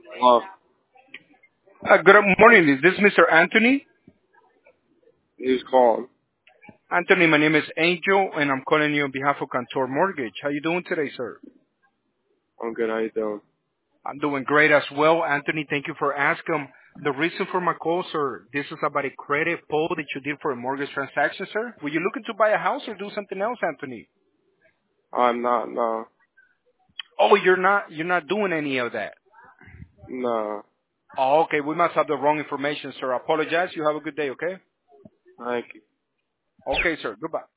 Oh, Good morning. Is this Mr. Anthony? he's calling. Anthony, my name is Angel, and I'm calling you on behalf of Cantor Mortgage. How you doing today, sir? I'm good. How you doing? I'm doing great as well, Anthony. Thank you for asking. The reason for my call, sir, this is about a credit pull that you did for a mortgage transaction, sir. Were you looking to buy a house or do something else, Anthony? I'm not. No. Oh, you're not doing any of that. No. Oh, okay. We must have the wrong information, sir. I apologize. You have a good day, okay? Thank you. Okay, sir. Goodbye.